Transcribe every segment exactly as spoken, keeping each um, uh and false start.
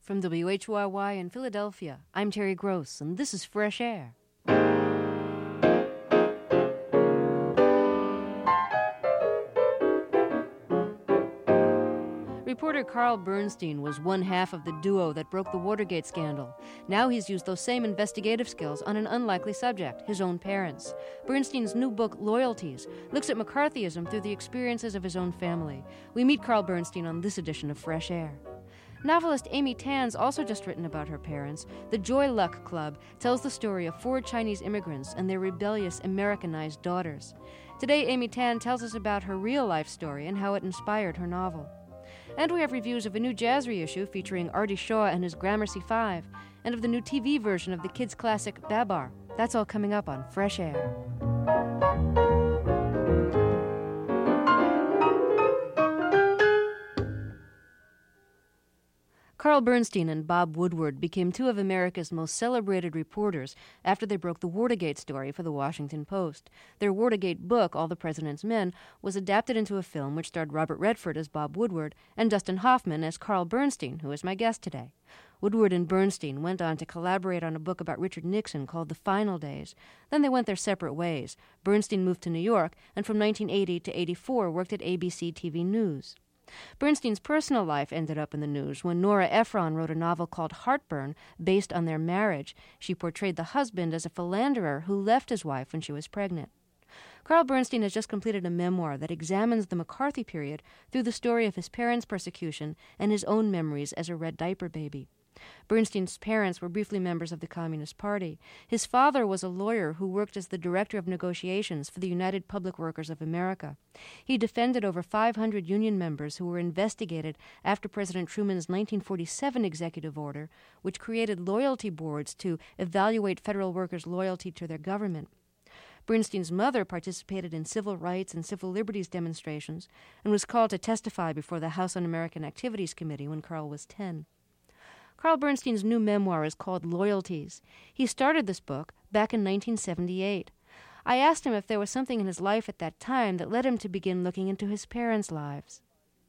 From W H Y Y in Philadelphia, I'm Terry Gross, and this is Fresh Air. Reporter Carl Bernstein was one half of the duo that broke the Watergate scandal. Now he's used those same investigative skills on an unlikely subject, his own parents. Bernstein's new book, Loyalties, looks at McCarthyism through the experiences of his own family. We meet Carl Bernstein on this edition of Fresh Air. Novelist Amy Tan's also just written about her parents. The Joy Luck Club tells the story of four Chinese immigrants and their rebellious Americanized daughters. Today, Amy Tan tells us about her real-life story and how it inspired her novel. And we have reviews of a new jazz reissue featuring Artie Shaw and his Gramercy Five, and of the new T V version of the kids' classic Babar. That's all coming up on Fresh Air. Carl Bernstein and Bob Woodward became two of America's most celebrated reporters after they broke the Watergate story for the Washington Post. Their Watergate book, All the President's Men, was adapted into a film which starred Robert Redford as Bob Woodward and Dustin Hoffman as Carl Bernstein, who is my guest today. Woodward and Bernstein went on to collaborate on a book about Richard Nixon called The Final Days. Then they went their separate ways. Bernstein moved to New York, and from nineteen eighty to eighty-four worked at A B C T V News. Bernstein's personal life ended up in the news when Nora Ephron wrote a novel called Heartburn based on their marriage. She portrayed the husband as a philanderer who left his wife when she was pregnant. Carl Bernstein has just completed a memoir that examines the McCarthy period through the story of his parents' persecution and his own memories as a red diaper baby. Bernstein's parents were briefly members of the Communist Party. His father was a lawyer who worked as the director of negotiations for the United Public Workers of America. He defended over five hundred union members who were investigated after President Truman's nineteen forty-seven executive order, which created loyalty boards to evaluate federal workers' loyalty to their government. Bernstein's mother participated in civil rights and civil liberties demonstrations and was called to testify before the House Un-American Activities Committee when Carl was ten. Carl Bernstein's new memoir is called Loyalties. He started this book back in nineteen seventy-eight. I asked him if there was something in his life at that time that led him to begin looking into his parents' lives.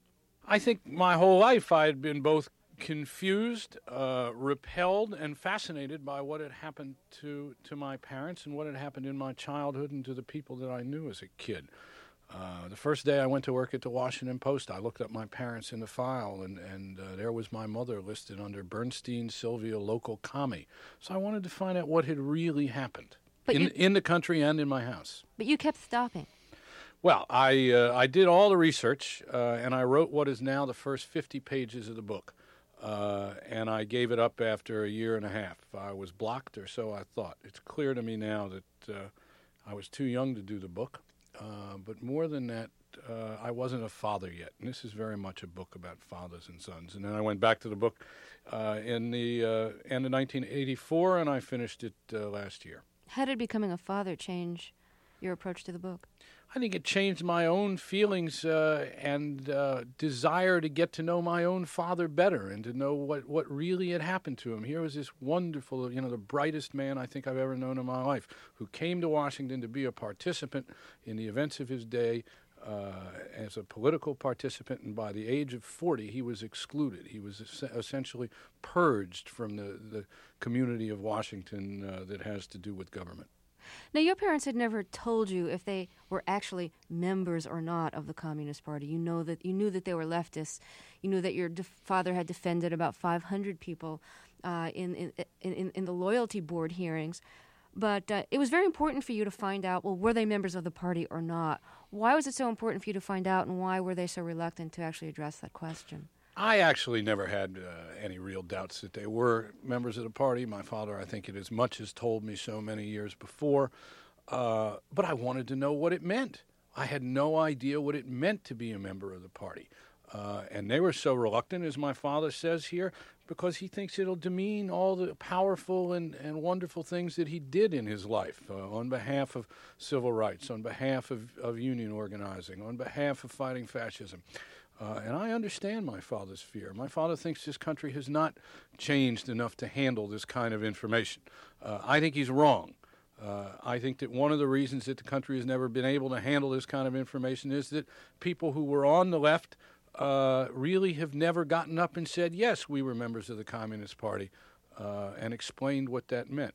I think my whole life I had been both confused, uh, repelled, and fascinated by what had happened to, to my parents and what had happened in my childhood and to the people that I knew as a kid. Uh, the first day I went to work at the Washington Post, I looked up my parents in the file, and, and uh, there was my mother listed under Bernstein Sylvia Local Commie. So I wanted to find out what had really happened in, you, in the country and in my house. But you kept stopping. Well, I, uh, I did all the research, uh, and I wrote what is now the first fifty pages of the book. Uh, and I gave it up after a year and a half. I was blocked, or so I thought. It's clear to me now that uh, I was too young to do the book. Uh, but more than that, uh, I wasn't a father yet. And this is very much a book about fathers and sons. And then I went back to the book uh, in the uh, end of nineteen eighty-four, and I finished it uh, last year. How did becoming a father change your approach to the book? I think it changed my own feelings uh, and uh, desire to get to know my own father better and to know what, what really had happened to him. Here was this wonderful, you know, the brightest man I think I've ever known in my life, who came to Washington to be a participant in the events of his day uh, as a political participant, and by the age of forty, he was excluded. He was es- essentially purged from the, the community of Washington uh, that has to do with government. Now, your parents had never told you if they were actually members or not of the Communist Party. You know that you knew that they were leftists. You knew that your def- father had defended about five hundred people uh, in, in, in, in the loyalty board hearings. But uh, it was very important for you to find out, well, were they members of the party or not? Why was it so important for you to find out, and why were they so reluctant to actually address that question? I actually never had uh, any real doubts that they were members of the party. My father, I think it as much as told me so many years before. Uh, but I wanted to know what it meant. I had no idea what it meant to be a member of the party. Uh, and they were so reluctant, as my father says here, because he thinks it'll demean all the powerful and, and wonderful things that he did in his life uh, on behalf of civil rights, on behalf of, of union organizing, on behalf of fighting fascism. Uh, and I understand my father's fear. My father thinks this country has not changed enough to handle this kind of information. Uh, I think he's wrong. Uh, I think that one of the reasons that the country has never been able to handle this kind of information is that people who were on the left uh, really have never gotten up and said, yes, we were members of the Communist Party, uh, and explained what that meant.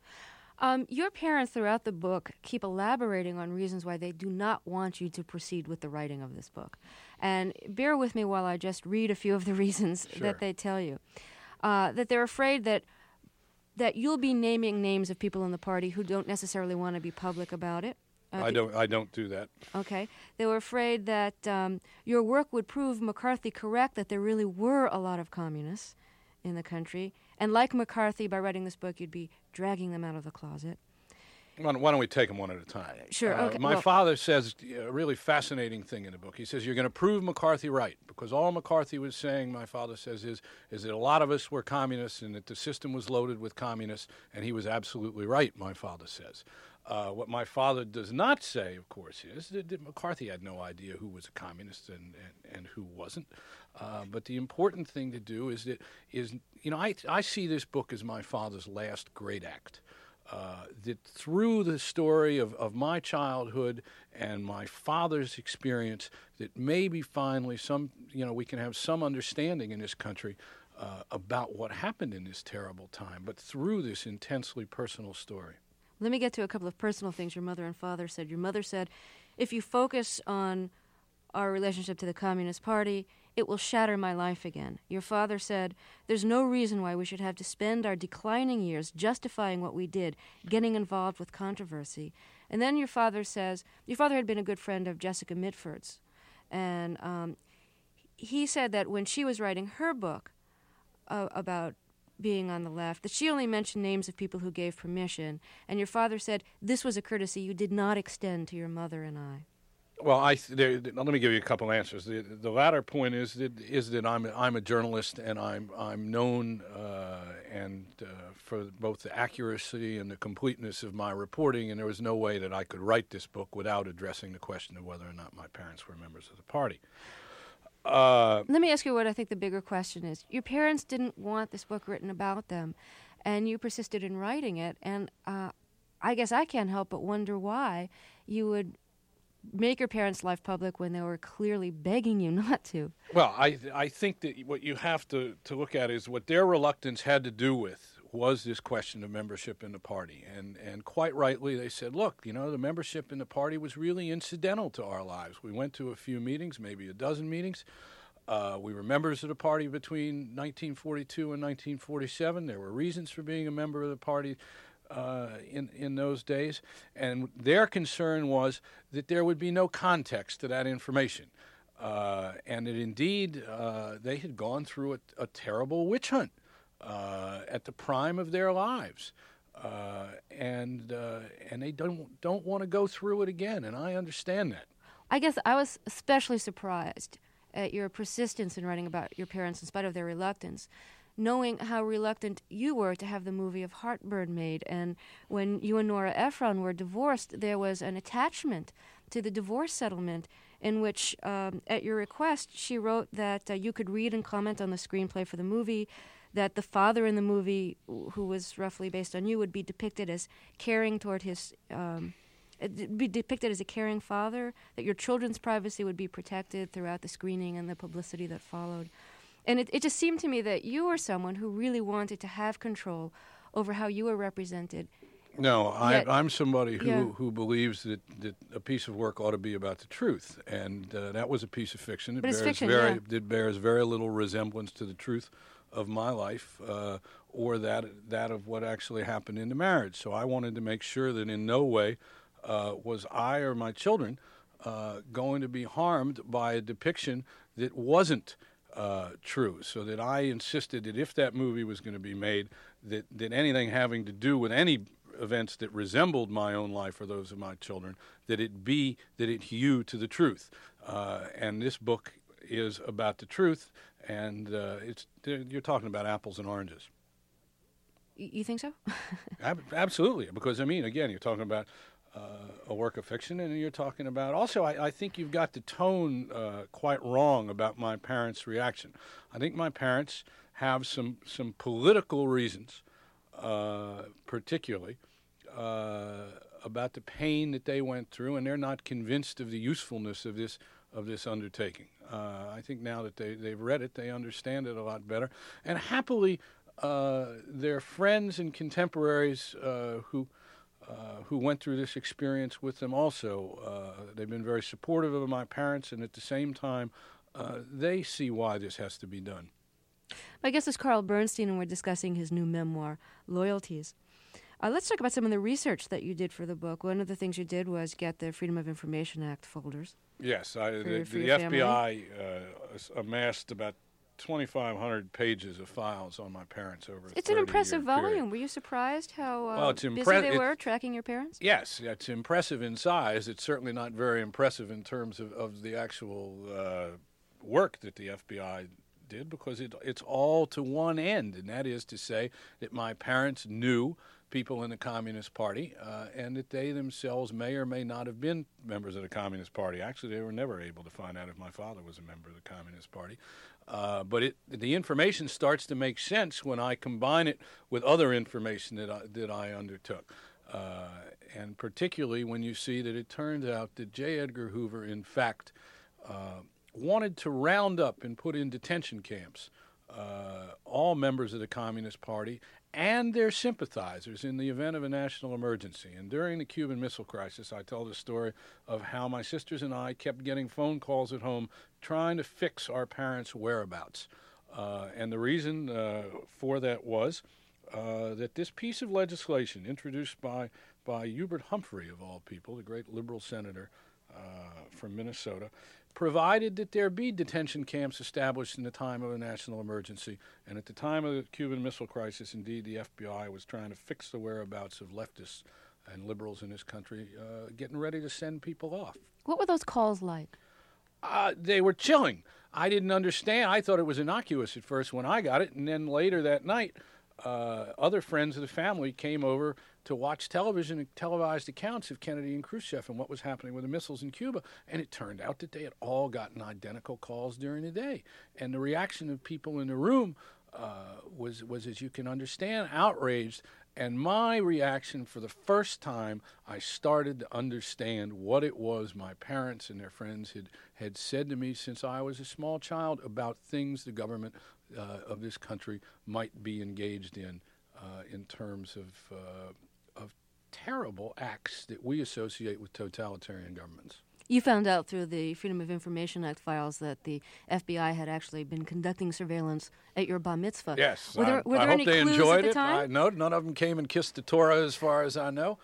Um, your parents throughout the book keep elaborating on reasons why they do not want you to proceed with the writing of this book. And bear with me while I just read a few of the reasons Sure. that they tell you. Uh, that they're afraid that that you'll be naming names of people in the party who don't necessarily want to be public about it. Uh, I don't I don't do that. Okay. They were afraid that um, your work would prove McCarthy correct, that there really were a lot of communists in the country. And like McCarthy, by writing this book, you'd be dragging them out of the closet. Why don't, why don't we take them one at a time? Sure. Uh, Okay. my well, father says a really fascinating thing in the book. He says, you're going to prove McCarthy right, because all McCarthy was saying, my father says, is, is that a lot of us were communists and that the system was loaded with communists, and he was absolutely right, my father says. Uh, what my father does not say, of course, is that, that McCarthy had no idea who was a communist and, and, and who wasn't. Uh, but the important thing to do is that, is, you know, I, I see this book as my father's last great act. Uh, that through the story of, of my childhood and my father's experience, that maybe finally some, you know, we can have some understanding in this country uh, about what happened in this terrible time, but through this intensely personal story. Let me get to a couple of personal things your mother and father said. Your mother said, if you focus on our relationship to the Communist Party, it will shatter my life again. Your father said, there's no reason why we should have to spend our declining years justifying what we did, getting involved with controversy. And then your father says, your father had been a good friend of Jessica Mitford's, and um, he said that when she was writing her book uh, about being on the left, that she only mentioned names of people who gave permission, and your father said, this was a courtesy you did not extend to your mother and I. Well, I th- there, let me give you a couple answers. The, the latter point is that is that I'm a, I'm a journalist and I'm I'm known uh, and uh, for both the accuracy and the completeness of my reporting, and there was no way that I could write this book without addressing the question of whether or not my parents were members of the party. Uh, Let me ask you what I think the bigger question is. Your parents didn't want this book written about them, and you persisted in writing it, and uh, I guess I can't help but wonder why you would make your parents' life public when they were clearly begging you not to. Well, I I think that what you have to, to look at is what their reluctance had to do with was this question of membership in the party. And, and quite rightly, they said, look, you know, the membership in the party was really incidental to our lives. We went to a few meetings, maybe a dozen meetings. Uh, we were members of the party between nineteen forty-two and nineteen forty-seven. There were reasons for being a member of the party Uh, in in those days, and their concern was that there would be no context to that information, uh, and that indeed uh, they had gone through a, a terrible witch hunt uh, at the prime of their lives, uh, and uh, and they don't don't want to go through it again, and I understand that. I guess I was especially surprised at your persistence in writing about your parents in spite of their reluctance, knowing how reluctant you were to have the movie of Heartburn made. And when you and Nora Ephron were divorced, there was an attachment to the divorce settlement in which, um, at your request, she wrote that uh, you could read and comment on the screenplay for the movie, that the father in the movie, who was roughly based on you, would be depicted as caring toward his... Um, be depicted as a caring father, that your children's privacy would be protected throughout the screening and the publicity that followed. And it, it just seemed to me that you were someone who really wanted to have control over how you were represented. No, I, Yet- I'm somebody who, yeah. who believes that, that a piece of work ought to be about the truth, and uh, that was a piece of fiction. It But it's bears fiction, very, yeah. It bears very little resemblance to the truth of my life uh, or that that of what actually happened in the marriage. So I wanted to make sure that in no way uh, was I or my children uh, going to be harmed by a depiction that wasn't Uh, true, so that I insisted that if that movie was going to be made, that, that anything having to do with any events that resembled my own life or those of my children, that it be, that it hew to the truth. Uh, and this book is about the truth, and uh, it's you're talking about apples and oranges. Y- You think so? Ab- absolutely, because, I mean, again, you're talking about Uh, a work of fiction, and you're talking about also I, I think you've got the tone uh, quite wrong about my parents' reaction. I think my parents have some some political reasons, uh, particularly uh, about the pain that they went through, and they're not convinced of the usefulness of this of this undertaking. Uh, I think now that they, they've read it, they understand it a lot better. And happily, uh, their friends and contemporaries uh, who uh, who went through this experience with them also, uh, they've been very supportive of my parents, and at the same time, uh, they see why this has to be done. My guest is Carl Bernstein, and we're discussing his new memoir, Loyalties. Uh, let's talk about some of the research that you did for the book. One of the things you did was get the Freedom of Information Act folders. Yes, I, for, the, for the F B I uh, amassed about twenty-five hundred pages of files on my parents over a It's an impressive volume. Period. Were you surprised how uh, well, it's busy impre- they it, were tracking your parents? Yes, it's impressive in size. It's certainly not very impressive in terms of, of the actual uh, work that the F B I did, because it, it's all to one end, and that is to say that my parents knew people in the Communist Party, uh, and that they themselves may or may not have been members of the Communist Party. Actually, they were never able to find out if my father was a member of the Communist Party. Uh, but it, the information starts to make sense when I combine it with other information that I, that I undertook. Uh, and particularly when you see that it turns out that J. Edgar Hoover, in fact, uh, wanted to round up and put in detention camps uh, all members of the Communist Party and their sympathizers in the event of a national emergency. And during the Cuban Missile Crisis, I tell the story of how my sisters and I kept getting phone calls at home trying to fix our parents' whereabouts. Uh, and the reason uh, for that was uh, that this piece of legislation introduced by, by Hubert Humphrey, of all people, the great liberal senator uh, from Minnesota, provided that there be detention camps established in the time of a national emergency. And at the time of the Cuban Missile Crisis, indeed, the F B I was trying to fix the whereabouts of leftists and liberals in this country, uh, getting ready to send people off. What were those calls like? Uh, they were chilling. I didn't understand. I thought it was innocuous at first when I got it, and then later that night, uh, other friends of the family came over to watch television and televised accounts of Kennedy and Khrushchev and what was happening with the missiles in Cuba. And it turned out that they had all gotten identical calls during the day. And the reaction of people in the room uh, was, was, as you can understand, outraged. And my reaction, for the first time, I started to understand what it was my parents and their friends had, had said to me since I was a small child about things the government uh, of this country might be engaged in uh, in terms of uh, of terrible acts that we associate with totalitarian governments. You found out through the Freedom of Information Act files that the F B I had actually been conducting surveillance at your bar mitzvah. Yes. Were there, I, were there I any hope they clues enjoyed at the it. time? I, no, none of them came and kissed the Torah as far as I know.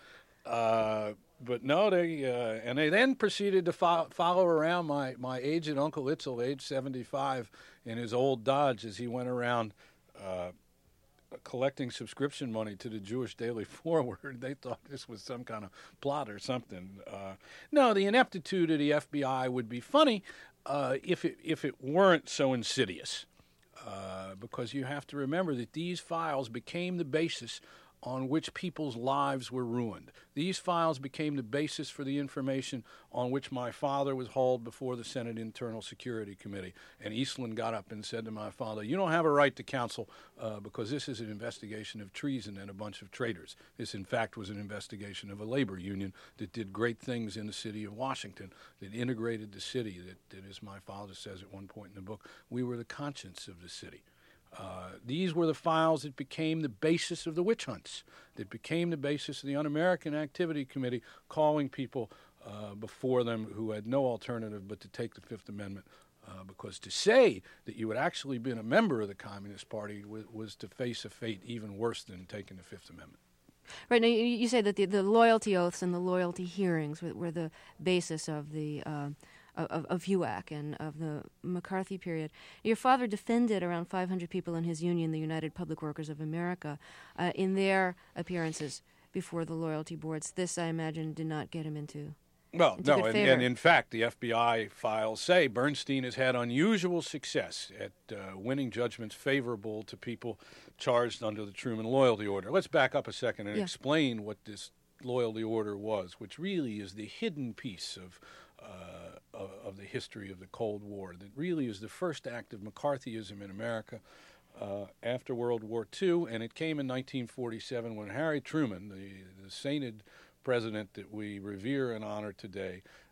Uh, but no, they uh, and they then proceeded to fo- follow around my, my aged Uncle Itzel, age seventy-five, in his old Dodge as he went around uh, collecting subscription money to the Jewish Daily Forward. They thought this was some kind of plot or something. Uh, no, the ineptitude of the F B I would be funny uh, if it if it weren't so insidious, uh, because you have to remember that these files became the basis on which people's lives were ruined. These files became the basis for the information on which my father was hauled before the Senate Internal Security Committee. And Eastland got up and said to my father, "You don't have a right to counsel uh, because this is an investigation of treason and a bunch of traitors." This, in fact, was an investigation of a labor union that did great things in the city of Washington, that integrated the city, that, that as my father says at one point in the book, we were the conscience of the city. Uh, these were the files that became the basis of the witch hunts, that became the basis of the Un-American Activity Committee calling people uh, before them who had no alternative but to take the Fifth Amendment. Uh, because to say that you had actually been a member of the Communist Party was, was to face a fate even worse than taking the Fifth Amendment. Right. Now, you, you say that the, the loyalty oaths and the loyalty hearings were, were the basis of the uh, of, of H U A C and of the McCarthy period. Your father defended around five hundred people in his union, the United Public Workers of America, uh, in their appearances before the loyalty boards. This, I imagine, did not get him into Well, into no, good and, favor. and in fact, the F B I files say Bernstein has had unusual success at uh, winning judgments favorable to people charged under the Truman Loyalty Order. Let's back up a second and Yeah. explain what this loyalty order was, which really is the hidden piece of uh, of, of the history of the Cold War. That really is the first act of McCarthyism in America uh, after World War Two, and it came in nineteen forty-seven when Harry Truman, the, the sainted president that we revere and honor today,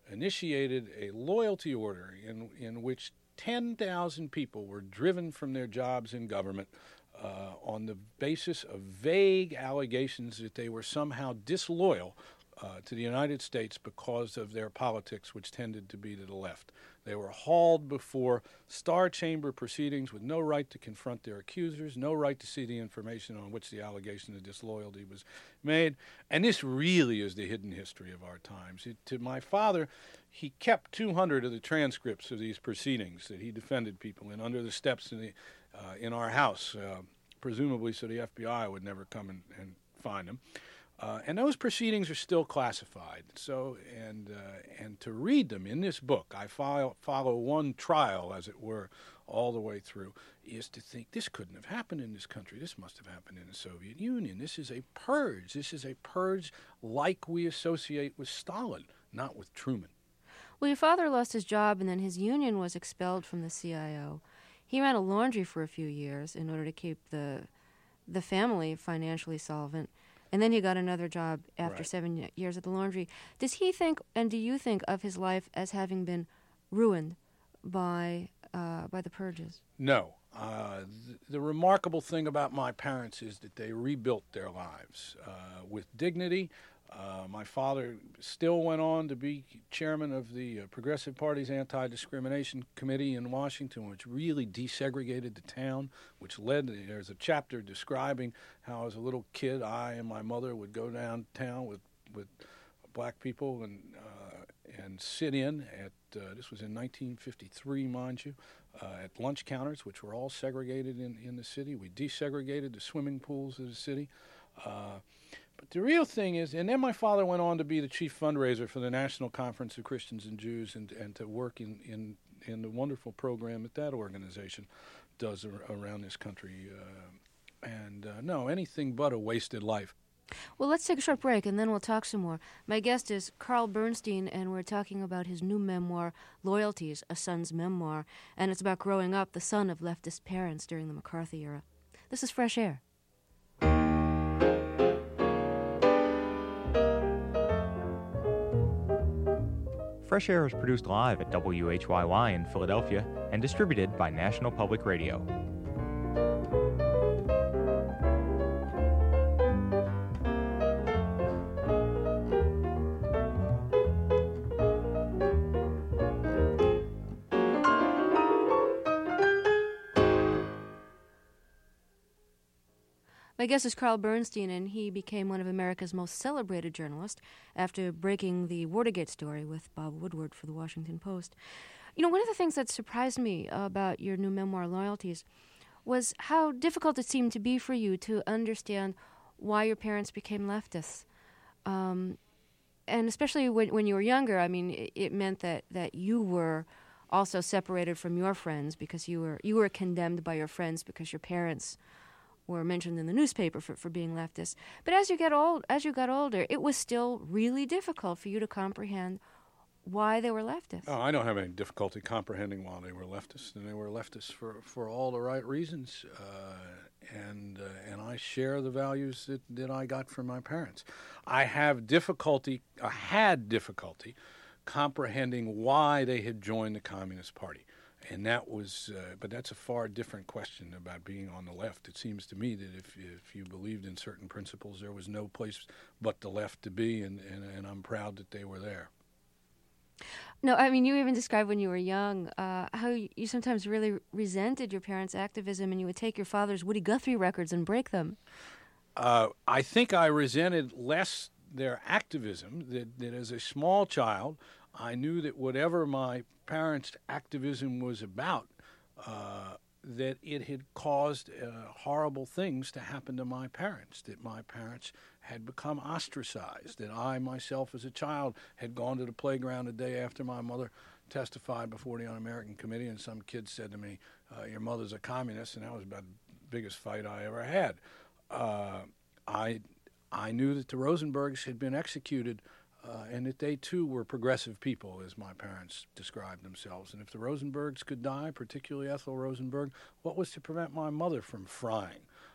initiated a loyalty order in, in which ten thousand people were driven from their jobs in government uh, on the basis of vague allegations that they were somehow disloyal uh, to the United States because of their politics, which tended to be to the left. They were hauled before Star Chamber proceedings with no right to confront their accusers, no right to see the information on which the allegation of disloyalty was made. And this really is the hidden history of our times. It, to my father, he kept two hundred of the transcripts of these proceedings that he defended people in under the steps in, the, uh, in our house, uh, presumably so the F B I would never come and, and find them. Uh, and those proceedings are still classified. So, and uh, and to read them in this book, I follow, follow one trial, as it were, all the way through, is to think this couldn't have happened in this country. This must have happened in the Soviet Union. This is a purge. This is a purge like we associate with Stalin, not with Truman. Well, your father lost his job, and then his union was expelled from the C I O. He ran a laundry for a few years in order to keep the the family financially solvent. And then he got another job after Right. seven years at the laundry. Does he think, and do you think, of his life as having been ruined by uh, by the purges? No. Uh, th- the remarkable thing about my parents is that they rebuilt their lives uh, with dignity. Uh, my father still went on to be chairman of the uh, Progressive Party's Anti-Discrimination Committee in Washington, which really desegregated the town, which led, there's a chapter describing how as a little kid, I and my mother would go downtown with, with black people and uh, and sit in at, uh, this was in nineteen fifty-three, mind you, uh, at lunch counters, which were all segregated in, in the city. We desegregated the swimming pools of the city. Uh, But the real thing is, and then my father went on to be the chief fundraiser for the National Conference of Christians and Jews and, and to work in, in, in the wonderful program that that organization does ar- around this country. Uh, and uh, no, anything but a wasted life. Well, let's take a short break, and then we'll talk some more. My guest is Carl Bernstein, and we're talking about his new memoir, Loyalties, A Son's Memoir, and it's about growing up the son of leftist parents during the McCarthy era. This is Fresh Air. Fresh Air is produced live at W H Y Y in Philadelphia and distributed by National Public Radio. My guest is Carl Bernstein, and he became one of America's most celebrated journalists after breaking the Watergate story with Bob Woodward for the Washington Post. You know, one of the things that surprised me about your new memoir, Loyalties, was how difficult it seemed to be for you to understand why your parents became leftists. Um, and especially when, when you were younger, I mean, it, it meant that, that you were also separated from your friends because you were you were condemned by your friends because your parents were mentioned in the newspaper for, for being leftist. But as you get old, as you got older, it was still really difficult for you to comprehend why they were leftists. Oh, I don't have any difficulty comprehending why they were leftists, and they were leftists for, for all the right reasons. Uh, and uh, and I share the values that, that I got from my parents. I have difficulty, I had difficulty comprehending why they had joined the Communist Party. And that was, uh, but that's a far different question about being on the left. It seems to me that if if you believed in certain principles, there was no place but the left to be, and, and, and I'm proud that they were there. No, I mean, you even described when you were young uh, how you sometimes really resented your parents' activism, and you would take your father's Woody Guthrie records and break them. Uh, I think I resented less their activism, that, that as a small child, I knew that whatever my parents' activism was about, uh, that it had caused uh, horrible things to happen to my parents, that my parents had become ostracized, that I myself as a child had gone to the playground a day after my mother testified before the Un-American Committee, and some kid said to me, uh, your mother's a communist, and that was about the biggest fight I ever had. Uh, I, I knew that the Rosenbergs had been executed Uh, and that they, too, were progressive people, as my parents described themselves. And if the Rosenbergs could die, particularly Ethel Rosenberg, what was to prevent my mother from frying?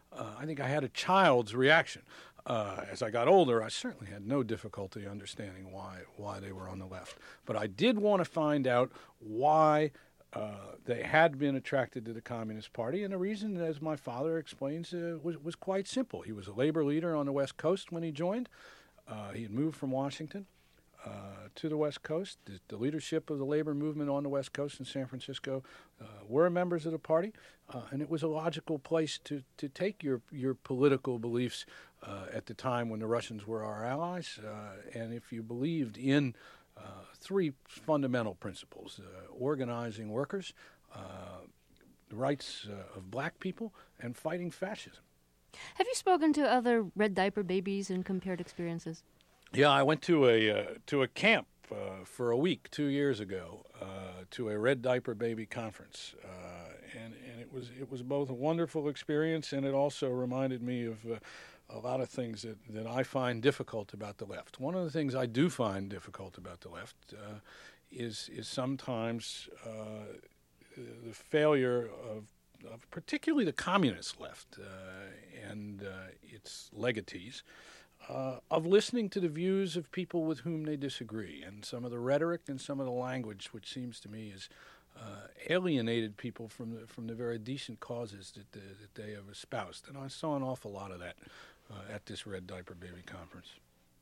Uh, I think I had a child's reaction. Uh, as I got older, I certainly had no difficulty understanding why why they were on the left. But I did want to find out why uh, they had been attracted to the Communist Party, and the reason, as my father explains, uh, was, was quite simple. He was a labor leader on the West Coast when he joined. Uh, he had moved from Washington uh, to the West Coast. The, the leadership of the labor movement on the West Coast in San Francisco uh, were members of the party, uh, and it was a logical place to, to take your, your political beliefs uh, at the time when the Russians were our allies. Uh, and if you believed in uh, three fundamental principles, uh, organizing workers, uh, the rights uh, of black people, and fighting fascism. Have you spoken to other red diaper babies and compared experiences? Yeah, I went to a uh, to a camp uh, for a week two years ago uh, to a red diaper baby conference, uh, and and it was it was both a wonderful experience, and it also reminded me of uh, a lot of things that, that I find difficult about the left. One of the things I do find difficult about the left uh, is is sometimes uh, the failure of. Of particularly the communist left uh, and uh, its legatees, uh, of listening to the views of people with whom they disagree, and some of the rhetoric and some of the language, which seems to me is uh, alienated people from the from the very decent causes that the, that they have espoused. And I saw an awful lot of that uh, at this Red Diaper Baby Conference.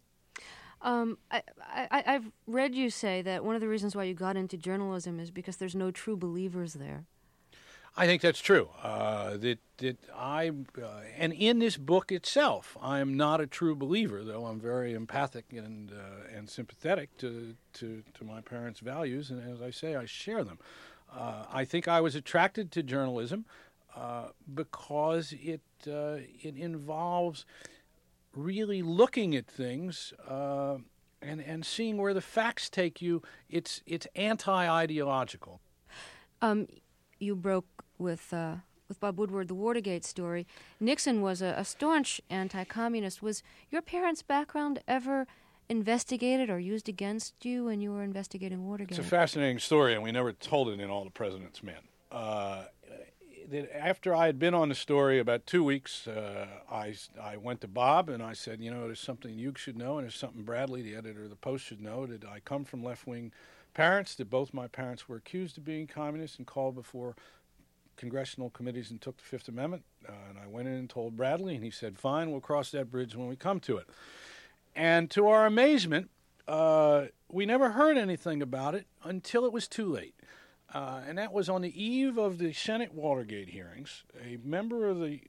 Um, I, I, I've read you say that one of the reasons why you got into journalism is because there's no true believers there. I think that's true. Uh, that that I uh, and in this book itself, I am not a true believer, though I'm very empathic and uh, and sympathetic to, to to my parents' values, and as I say, I share them. Uh, I think I was attracted to journalism uh, because it uh, it involves really looking at things uh, and and seeing where the facts take you. It's it's anti-ideological. Um, you broke with uh, with Bob Woodward the Watergate story. Nixon was a, a staunch anti-communist. Was your parents' background ever investigated or used against you when you were investigating Watergate? It's a fascinating story, and we never told it in All the President's Men. Uh, that after I had been on the story about two weeks, uh, I, I went to Bob and I said, you know, there's something you should know, and there's something Bradley, the editor of the Post, should know, that I come from left-wing parents, that both my parents were accused of being communists and called before congressional committees and took the Fifth Amendment. Uh, and I went in and told Bradley, and he said, fine, we'll cross that bridge when we come to it. And to our amazement, uh, we never heard anything about it until it was too late. Uh, and that was on the eve of the Senate Watergate hearings. A member of the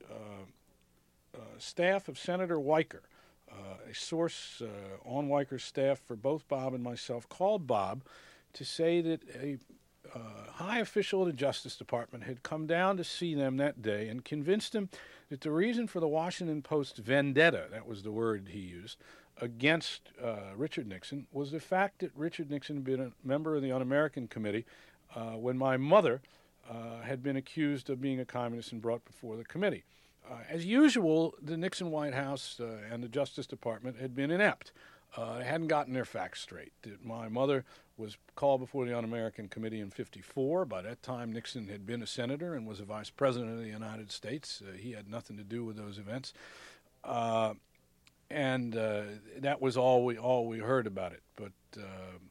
uh, uh, staff of Senator Weicker, uh, a source uh, on Weicker's staff for both Bob and myself, called Bob to say that a uh, high official of the Justice Department had come down to see them that day and convinced him that the reason for the Washington Post vendetta, that was the word he used, against uh, Richard Nixon was the fact that Richard Nixon had been a member of the Un-American Committee uh, when my mother uh, had been accused of being a communist and brought before the committee. Uh, as usual, the Nixon White House uh, and the Justice Department had been inept. Uh, they hadn't gotten their facts straight. My mother was called before the Un-American Committee in fifty-four. By that time, Nixon had been a senator and was a vice president of the United States. Uh, he had nothing to do with those events. Uh, and uh, that was all we all we heard about it. But uh,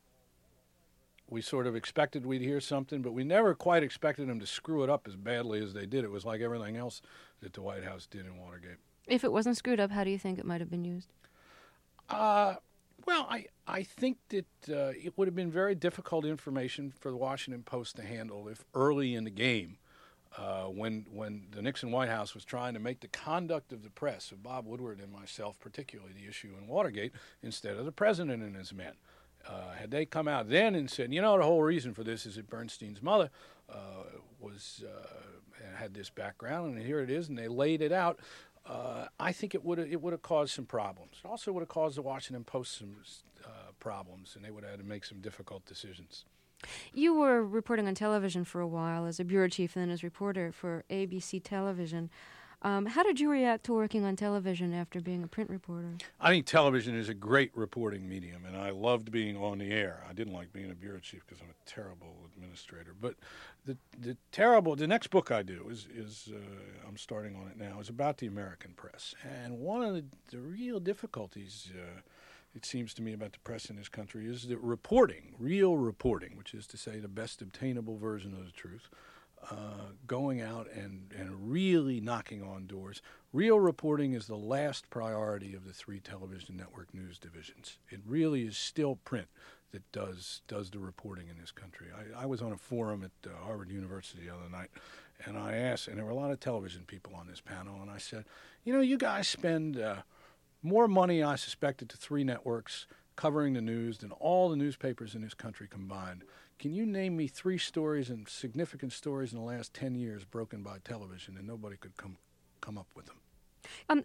we sort of expected we'd hear something, but we never quite expected them to screw it up as badly as they did. It was like everything else that the White House did in Watergate. If it wasn't screwed up, how do you think it might have been used? Uh, well, I, I think that uh, it would have been very difficult information for the Washington Post to handle if early in the game, uh, when when the Nixon White House was trying to make the conduct of the press, of Bob Woodward and myself particularly, the issue in Watergate, instead of the president and his men. Uh, had they come out then and said, you know, the whole reason for this is that Bernstein's mother uh, was uh, had this background, and here it is, and they laid it out, Uh, I think it would it would have caused some problems. It also would have caused the Washington Post some uh, problems, and they would have had to make some difficult decisions. You were reporting on television for a while as a bureau chief and then as reporter for A B C Television. Um, how did you react to working on television after being a print reporter? I think television is a great reporting medium, and I loved being on the air. I didn't like being a bureau chief because I'm a terrible administrator. But the the terrible, the next book I do is, is uh, I'm starting on it now, is about the American press. And one of the, the real difficulties, uh, it seems to me, about the press in this country is that reporting, real reporting, which is to say the best obtainable version of the truth, Uh, going out and, and really knocking on doors. Real reporting is the last priority of the three television network news divisions. It really is still print that does does the reporting in this country. I, I was on a forum at uh, Harvard University the other night, and I asked, and there were a lot of television people on this panel, and I said, you know, you guys spend uh, more money, I suspect, at the three networks covering the news than all the newspapers in this country combined. Can you name me three stories and significant stories in the last ten years broken by television, and nobody could come come up with them? Um,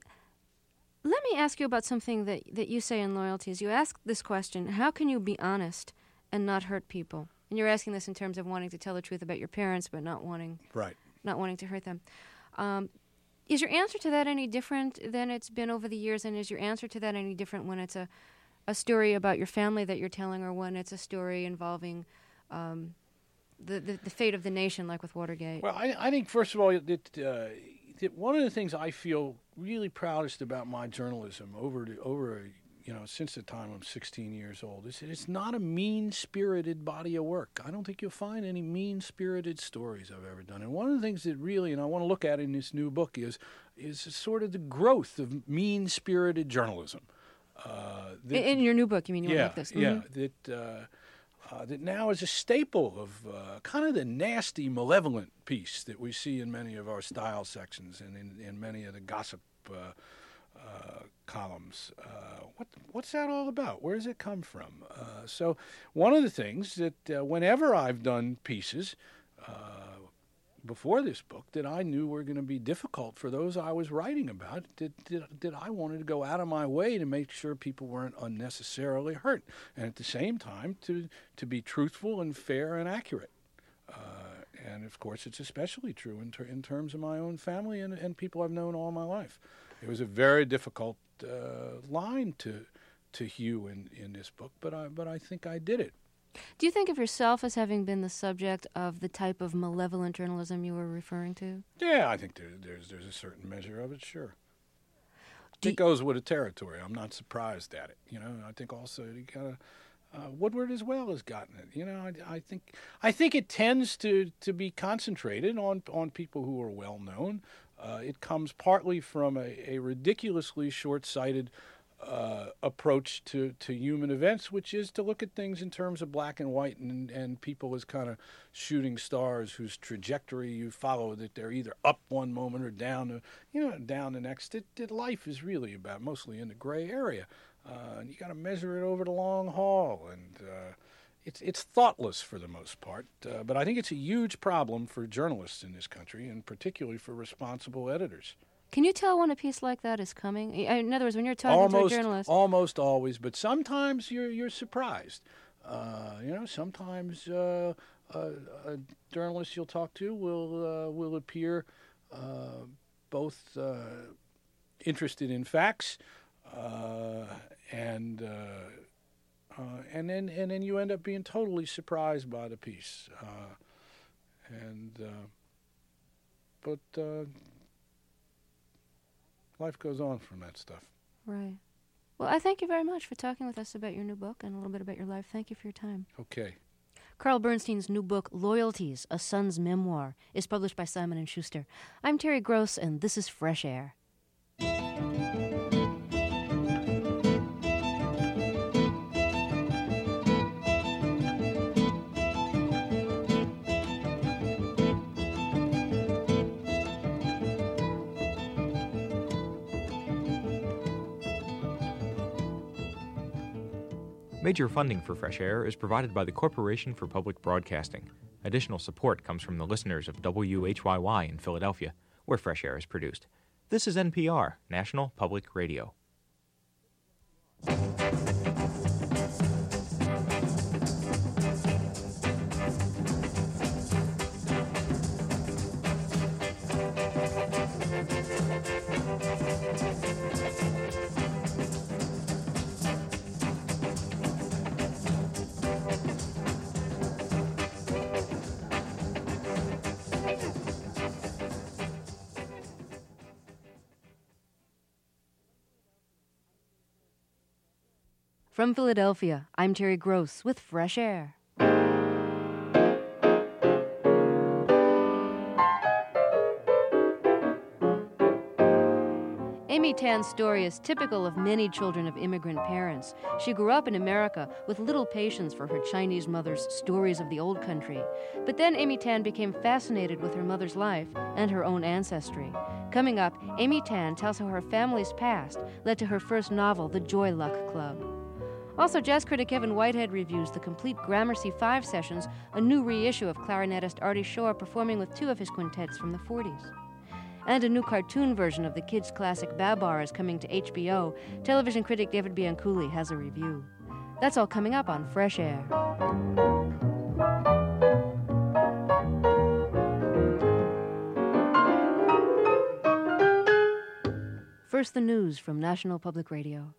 let me ask you about something that, that you say in Loyalties. You ask this question, how can you be honest and not hurt people? And you're asking this in terms of wanting to tell the truth about your parents, but not wanting right. not wanting to hurt them. Um, is your answer to that any different than it's been over the years, and is your answer to that any different when it's a, a story about your family that you're telling, or when it's a story involving Um, the, the the fate of the nation, like with Watergate? Well, I, I think, first of all, that, uh, that one of the things I feel really proudest about my journalism over the, over you know since the time I'm sixteen years old is that it's not a mean-spirited body of work. I don't think you'll find any mean-spirited stories I've ever done. And one of the things that really, and I want to look at in this new book, is is sort of the growth of mean-spirited journalism. Uh, that, in, in your new book, you mean you yeah, want to look this? Yeah, Mm-hmm. that... Uh, Uh, that now is a staple of uh, kind of the nasty, malevolent piece that we see in many of our style sections and in, in many of the gossip uh, uh, columns. Uh, what what's that all about? Where does it come from? Uh, so one of the things that uh, whenever I've done pieces uh, before this book that I knew were going to be difficult for those I was writing about, that, that, that I wanted to go out of my way to make sure people weren't unnecessarily hurt, and at the same time to, to be truthful and fair and accurate. Uh, and, of course, it's especially true in, ter- in terms of my own family and, and people I've known all my life. It was a very difficult uh, line to to hew in, in this book, but I, but I think I did it. Do you think of yourself as having been the subject of the type of malevolent journalism you were referring to? Yeah, I think there, there's there's a certain measure of it, sure. Do it goes with the territory. I'm not surprised at it. You know, I think also you gotta, uh, Woodward as well has gotten it. You know, I, I think I think it tends to, to be concentrated on on people who are well known. Uh, it comes partly from a, a ridiculously short-sighted Uh, approach to, to human events, which is to look at things in terms of black and white and, and people as kind of shooting stars whose trajectory you follow, that they're either up one moment or down, the, you know, down the next. It, it, life is really about mostly in the gray area. Uh, and you got to measure it over the long haul. And uh, it's it's thoughtless for the most part. Uh, but I think it's a huge problem for journalists in this country, and particularly for responsible editors. Can you tell when a piece like that is coming? In other words, when you're talking almost, to a journalist... Almost always, but sometimes you're you're surprised. Uh, you know, sometimes uh, a, a journalist you'll talk to will uh, will appear uh, both uh, interested in facts uh, and uh, uh, and then and then you end up being totally surprised by the piece. Uh, and uh, but. Uh, Life goes on from that stuff. Right. Well, I thank you very much for talking with us about your new book and a little bit about your life. Thank you for your time. Okay. Carl Bernstein's new book, Loyalties, A Son's Memoir, is published by Simon and Schuster. I'm Terry Gross, and this is Fresh Air. Major funding for Fresh Air is provided by the Corporation for Public Broadcasting. Additional support comes from the listeners of W H Y Y in Philadelphia, where Fresh Air is produced. This is N P R, National Public Radio. From Philadelphia, I'm Terry Gross with Fresh Air. Amy Tan's story is typical of many children of immigrant parents. She grew up in America with little patience for her Chinese mother's stories of the old country. But then Amy Tan became fascinated with her mother's life and her own ancestry. Coming up, Amy Tan tells how her family's past led to her first novel, The Joy Luck Club. Also, jazz critic Kevin Whitehead reviews the complete Gramercy Five sessions, a new reissue of clarinetist Artie Shore performing with two of his quintets from the forties. And a new cartoon version of the kids' classic Babar is coming to H B O. Television critic David Bianculli has a review. That's all coming up on Fresh Air. First, the news from National Public Radio.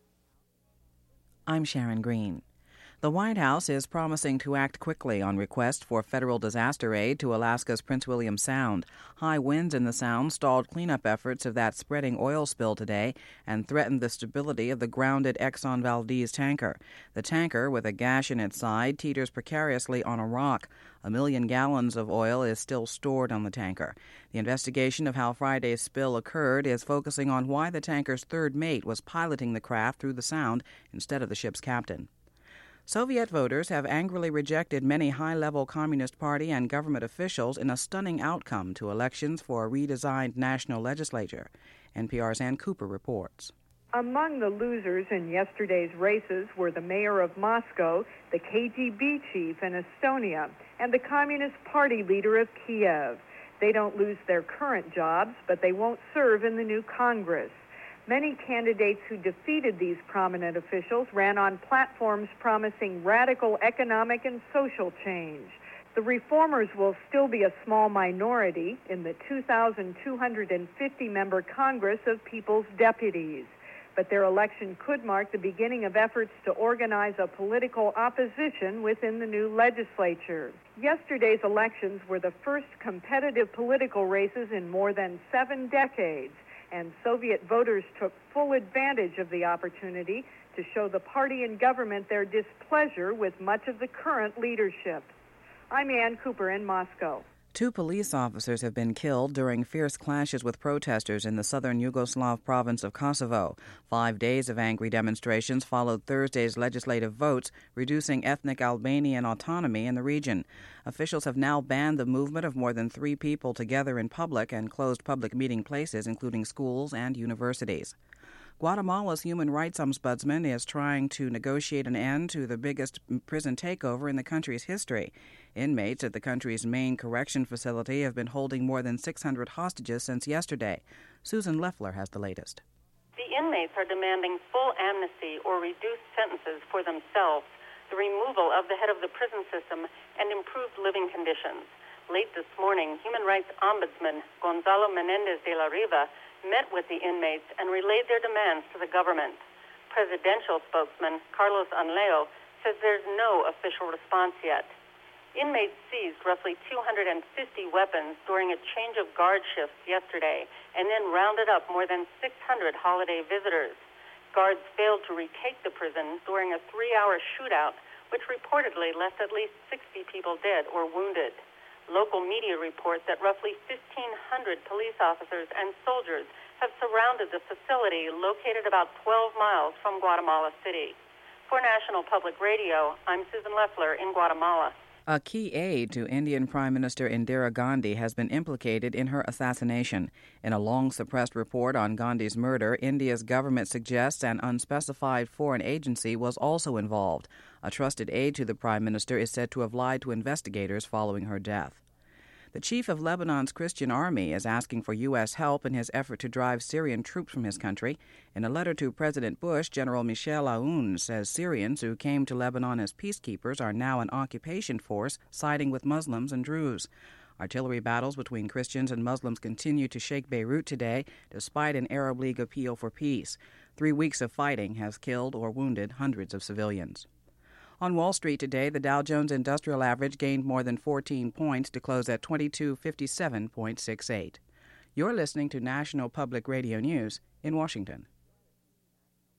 I'm Sharon Green. The White House is promising to act quickly on requests for federal disaster aid to Alaska's Prince William Sound. High winds in the Sound stalled cleanup efforts of that spreading oil spill today and threatened the stability of the grounded Exxon Valdez tanker. The tanker, with a gash in its side, teeters precariously on a rock. A million gallons of oil is still stored on the tanker. The investigation of how Friday's spill occurred is focusing on why the tanker's third mate was piloting the craft through the Sound instead of the ship's captain. Soviet voters have angrily rejected many high-level Communist Party and government officials in a stunning outcome to elections for a redesigned national legislature. N P R's Ann Cooper reports. Among the losers in yesterday's races were the mayor of Moscow, the K G B chief in Estonia, and the Communist Party leader of Kiev. They don't lose their current jobs, but they won't serve in the new Congress. Many candidates who defeated these prominent officials ran on platforms promising radical economic and social change. The reformers will still be a small minority in the two thousand two hundred fifty member Congress of People's Deputies. But their election could mark the beginning of efforts to organize a political opposition within the new legislature. Yesterday's elections were the first competitive political races in more than seven decades. And Soviet voters took full advantage of the opportunity to show the party in government their displeasure with much of the current leadership. I'm Ann Cooper in Moscow. Two police officers have been killed during fierce clashes with protesters in the southern Yugoslav province of Kosovo. Five days of angry demonstrations followed Thursday's legislative votes, reducing ethnic Albanian autonomy in the region. Officials have now banned the movement of more than three people together in public and closed public meeting places, including schools and universities. Guatemala's human rights ombudsman is trying to negotiate an end to the biggest prison takeover in the country's history. Inmates at the country's main correction facility have been holding more than six hundred hostages since yesterday. Susan Leffler has the latest. The inmates are demanding full amnesty or reduced sentences for themselves, the removal of the head of the prison system, and improved living conditions. Late this morning, Human Rights Ombudsman Gonzalo Menendez de la Riva met with the inmates and relayed their demands to the government. Presidential spokesman Carlos Anleo says there's no official response yet. Inmates seized roughly two hundred fifty weapons during a change of guard shifts yesterday and then rounded up more than six hundred holiday visitors. Guards failed to retake the prison during a three-hour shootout, which reportedly left at least sixty people dead or wounded. Local media report that roughly fifteen hundred police officers and soldiers have surrounded the facility located about twelve miles from Guatemala City. For National Public Radio, I'm Susan Leffler in Guatemala. A key aide to Indian Prime Minister Indira Gandhi has been implicated in her assassination. In a long-suppressed report on Gandhi's murder, India's government suggests an unspecified foreign agency was also involved. A trusted aide to the Prime Minister is said to have lied to investigators following her death. The chief of Lebanon's Christian Army is asking for U S help in his effort to drive Syrian troops from his country. In a letter to President Bush, General Michel Aoun says Syrians who came to Lebanon as peacekeepers are now an occupation force siding with Muslims and Druze. Artillery battles between Christians and Muslims continue to shake Beirut today, despite an Arab League appeal for peace. Three weeks of fighting has killed or wounded hundreds of civilians. On Wall Street today, the Dow Jones Industrial Average gained more than fourteen points to close at twenty-two fifty-seven point six eight. You're listening to National Public Radio News in Washington.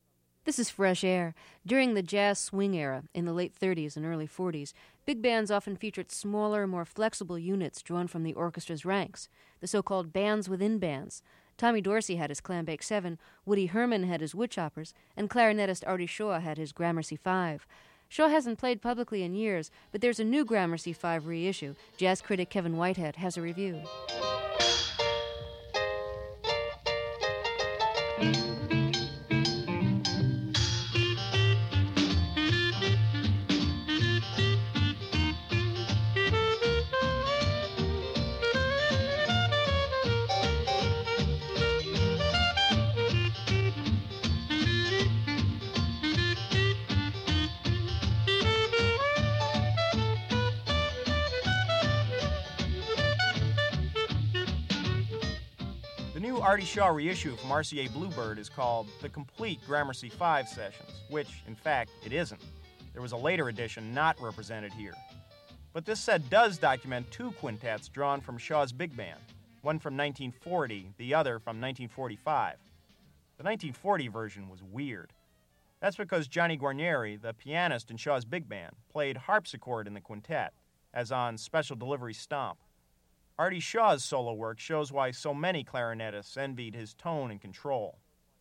This is Fresh Air. During the jazz swing era, in the late thirties and early forties, big bands often featured smaller, more flexible units drawn from the orchestra's ranks, the so-called bands within bands. Tommy Dorsey had his Clambake Seven, Woody Herman had his Woodchoppers, and clarinetist Artie Shaw had his Gramercy Five. Shaw hasn't played publicly in years, but there's a new Gramercy Five reissue. Jazz critic Kevin Whitehead has a review. Artie Shaw reissue from R C A Bluebird is called The Complete Gramercy Five Sessions, which, in fact, it isn't. There was a later edition not represented here. But this set does document two quintets drawn from Shaw's big band, one from nineteen forty, the other from nineteen forty-five. The nineteen forty version was weird. That's because Johnny Guarnieri, the pianist in Shaw's big band, played harpsichord in the quintet, as on Special Delivery Stomp. Artie Shaw's solo work shows why so many clarinetists envied his tone and control.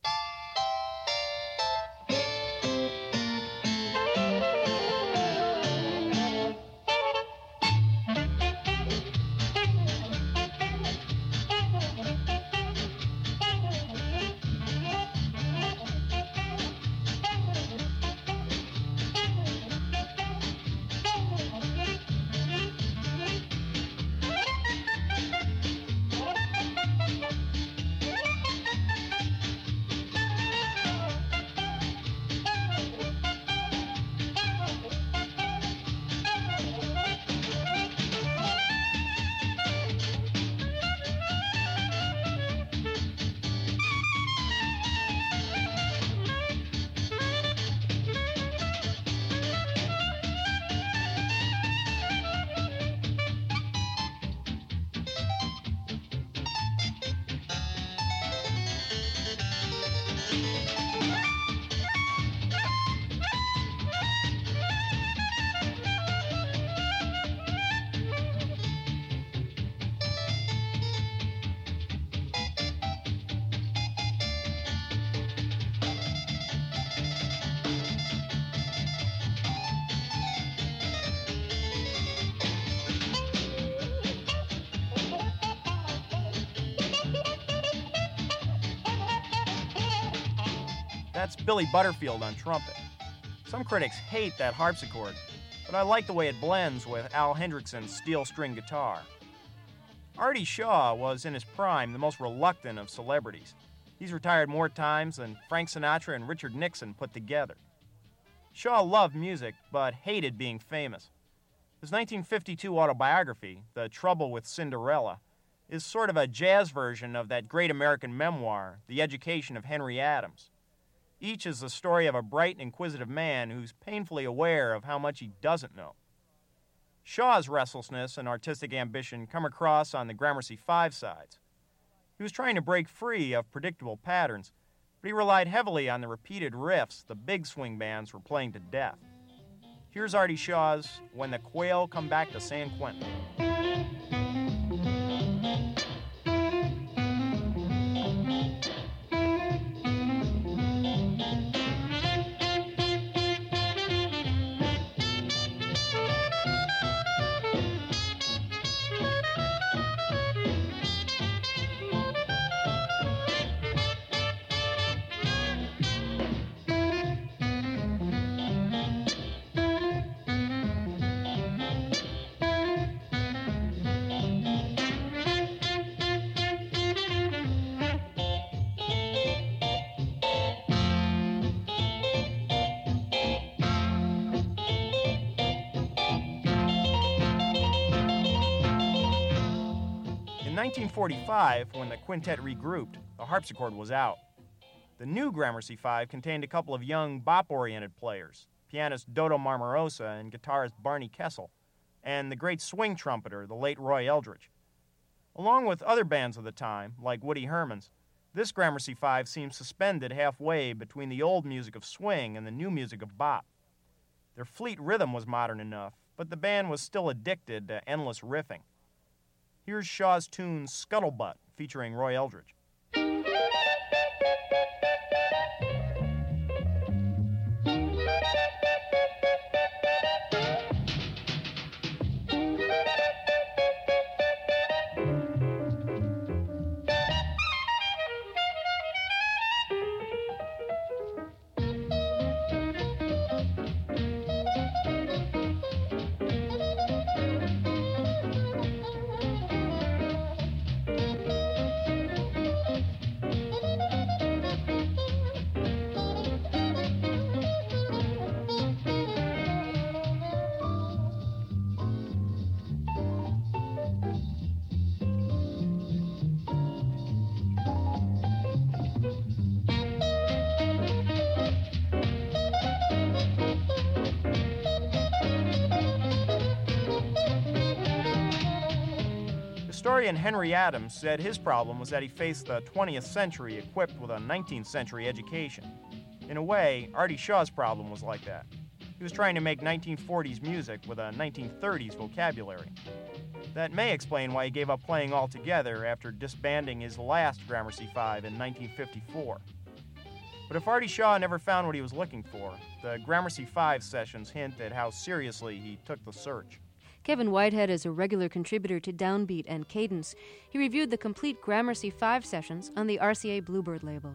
That's Billy Butterfield on trumpet. Some critics hate that harpsichord, but I like the way it blends with Al Hendrickson's steel string guitar. Artie Shaw was in his prime the most reluctant of celebrities. He's retired more times than Frank Sinatra and Richard Nixon put together. Shaw loved music, but hated being famous. His nineteen fifty-two autobiography, The Trouble with Cinderella, is sort of a jazz version of that great American memoir, The Education of Henry Adams. Each is the story of a bright and inquisitive man who's painfully aware of how much he doesn't know. Shaw's restlessness and artistic ambition come across on the Gramercy Five sides. He was trying to break free of predictable patterns, but he relied heavily on the repeated riffs the big swing bands were playing to death. Here's Artie Shaw's When the Quail Come Back to San Quentin. In nineteen forty-five, when the quintet regrouped, the harpsichord was out. The new Gramercy Five contained a couple of young bop-oriented players, pianist Dodo Marmarosa and guitarist Barney Kessel, and the great swing trumpeter, the late Roy Eldridge. Along with other bands of the time, like Woody Herman's, This Gramercy Five seems suspended halfway between the old music of swing and the new music of bop. Their fleet rhythm was modern enough, but the band was still addicted to endless riffing. Here's Shaw's tune Scuttlebutt, featuring Roy Eldridge. Historian Henry Adams said his problem was that he faced the twentieth century equipped with a nineteenth century education. In a way, Artie Shaw's problem was like that. He was trying to make nineteen forties music with a nineteen thirties vocabulary. That may explain why he gave up playing altogether after disbanding his last Gramercy Five in nineteen fifty-four. But if Artie Shaw never found what he was looking for, the Gramercy Five sessions hint at how seriously he took the search. Kevin Whitehead is a regular contributor to Downbeat and Cadence. He reviewed the complete Gramercy Five sessions on the R C A Bluebird label.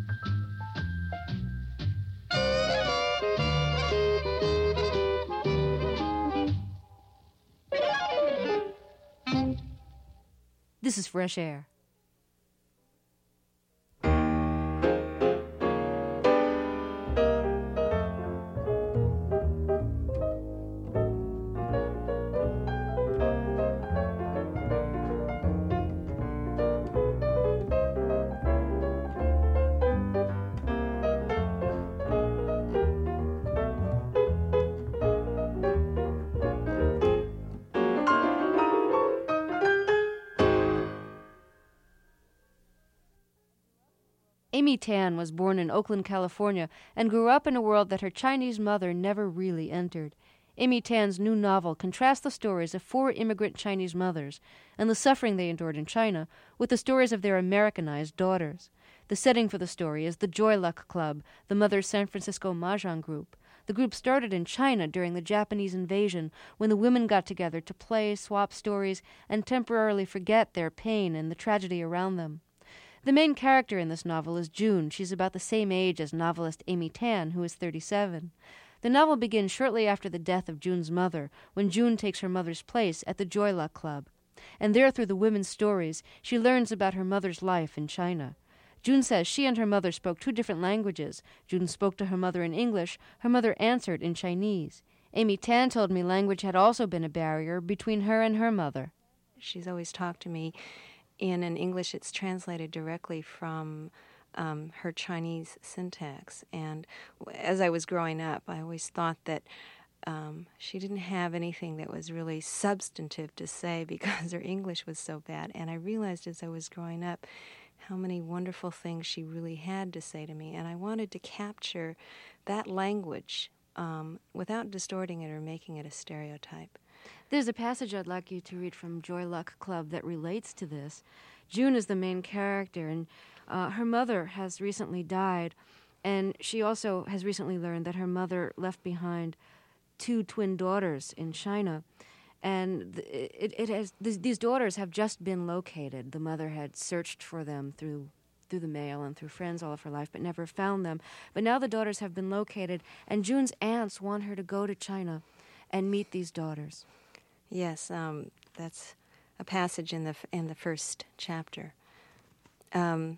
This is Fresh Air. Amy Tan was born in Oakland, California, and grew up in a world that her Chinese mother never really entered. Amy Tan's new novel contrasts the stories of four immigrant Chinese mothers and the suffering they endured in China with the stories of their Americanized daughters. The setting for the story is the Joy Luck Club, the mother's San Francisco mahjong group. The group started in China during the Japanese invasion, when the women got together to play, swap stories, and temporarily forget their pain and the tragedy around them. The main character in this novel is June. She's about the same age as novelist Amy Tan, who is thirty-seven. The novel begins shortly after the death of June's mother, when June takes her mother's place at the Joy Luck Club. And there, through the women's stories, she learns about her mother's life in China. June says she and her mother spoke two different languages. June spoke to her mother in English. Her mother answered in Chinese. Amy Tan told me language had also been a barrier between her and her mother. She's always talked to me in an English it's translated directly from um, her Chinese syntax. And as I was growing up, I always thought that um, she didn't have anything that was really substantive to say because her English was so bad. And I realized as I was growing up how many wonderful things she really had to say to me. And I wanted to capture that language um, without distorting it or making it a stereotype. There's a passage I'd like you to read from Joy Luck Club that relates to this. June is the main character, and uh, her mother has recently died, and she also has recently learned that her mother left behind two twin daughters in China. And it, it has th- these daughters have just been located. The mother had searched for them through through the mail and through friends all of her life, but never found them. But now the daughters have been located, and June's aunts want her to go to China and meet these daughters. Yes, um, that's a passage in the f- in the first chapter. Um,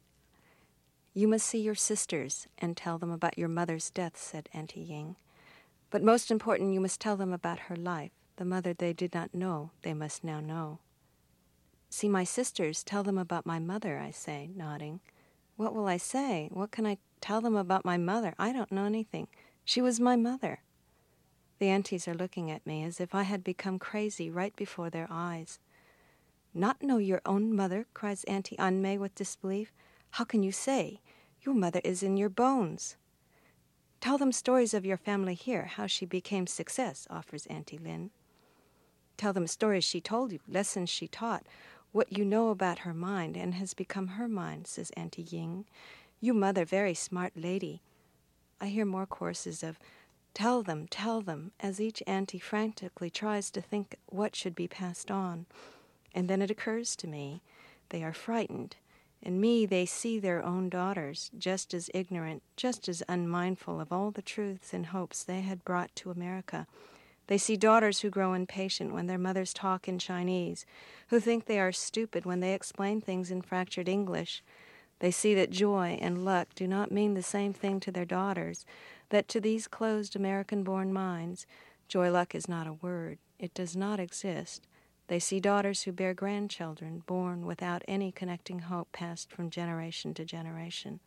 you must see your sisters and tell them about your mother's death, said Auntie Ying. But most important, you must tell them about her life. The mother they did not know, they must now know. See my sisters, tell them about my mother, I say, nodding. What will I say? What can I tell them about my mother? I don't know anything. She was my mother. The aunties are looking at me as if I had become crazy right before their eyes. Not know your own mother, cries Auntie Anmei with disbelief. How can you say? Your mother is in your bones. Tell them stories of your family here, how she became success, offers Auntie Lin. Tell them stories she told you, lessons she taught, what you know about her mind and has become her mind, says Auntie Ying. You mother very smart lady. I hear more choruses of, tell them, tell them, as each auntie frantically tries to think what should be passed on. And then it occurs to me, they are frightened. In me they see their own daughters, just as ignorant, just as unmindful of all the truths and hopes they had brought to America. They see daughters who grow impatient when their mothers talk in Chinese, who think they are stupid when they explain things in fractured English. They see that joy and luck do not mean the same thing to their daughters, that to these closed American-born minds, joy-luck is not a word. It does not exist. They see daughters who bear grandchildren born without any connecting hope passed from generation to generation.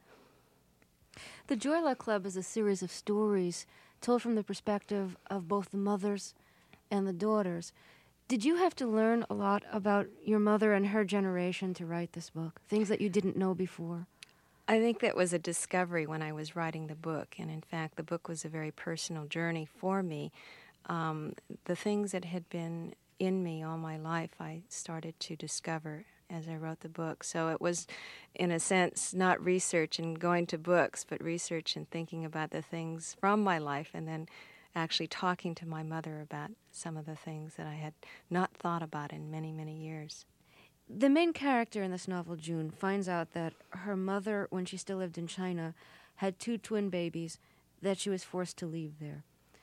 The Joy Luck Club is a series of stories told from the perspective of both the mothers and the daughters. Did you have to learn a lot about your mother and her generation to write this book? Things that you didn't know before? I think that was a discovery when I was writing the book, and in fact the book was a very personal journey for me. Um, the things that had been in me all my life I started to discover as I wrote the book. So it was, in a sense, not research and going to books, but research and thinking about the things from my life and then actually talking to my mother about some of the things that I had not thought about in many, many years. The main character in this novel, June, finds out that her mother, when she still lived in China, had two twin babies that she was forced to leave there.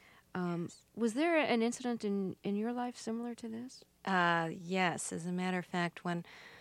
Um, yes. Was there an incident in, in your life similar to this? Uh, yes. As a matter of fact, when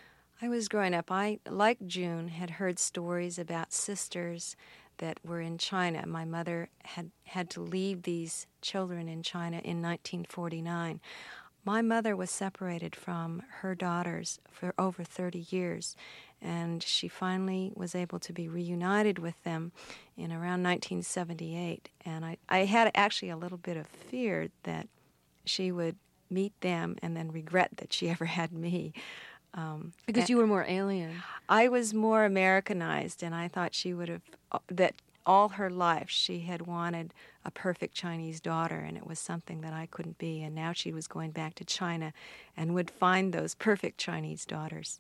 I was growing up, I, like June, had heard stories about sisters that were in China. My mother had had to leave these children in China in nineteen forty-nine. My mother was separated from her daughters for over thirty years, and she finally was able to be reunited with them in around nineteen seventy-eight. And I, I had actually a little bit of fear that she would meet them and then regret that she ever had me. Um, because you were more alien. I was more Americanized, and I thought she would have, that all her life she had wanted a perfect Chinese daughter, and it was something that I couldn't be. And now she was going back to China and would find those perfect Chinese daughters.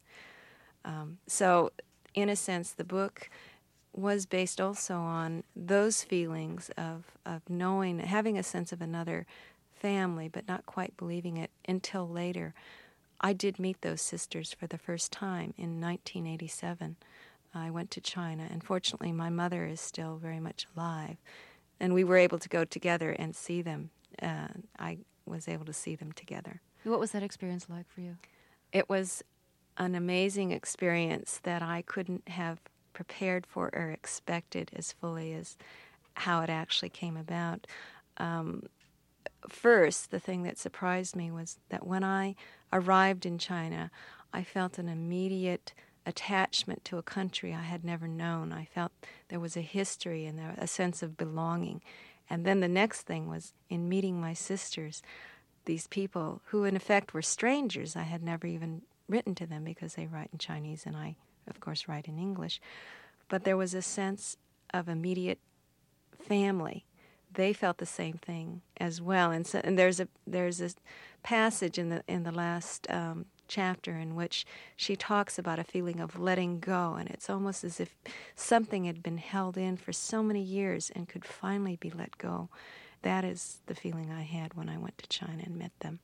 Um, so, in a sense, the book was based also on those feelings of, of knowing, having a sense of another family, but not quite believing it until later. I did meet those sisters for the first time in nineteen eighty-seven. I went to China, and fortunately my mother is still very much alive, and we were able to go together and see them. Uh, I was able to see them together. What was that experience like for you? It was an amazing experience that I couldn't have prepared for or expected as fully as how it actually came about. Um, First, the thing that surprised me was that when I arrived in China, I felt an immediate attachment to a country I had never known. I felt there was a history and a sense of belonging. And then the next thing was in meeting my sisters, these people who in effect were strangers. I had never even written to them because they write in Chinese and I, of course, write in English. But there was a sense of immediate family. They felt the same thing as well, and so and there's a there's a passage in the in the last um, chapter in which she talks about a feeling of letting go, and it's almost as if something had been held in for so many years and could finally be let go. That is the feeling I had when I went to China and met them.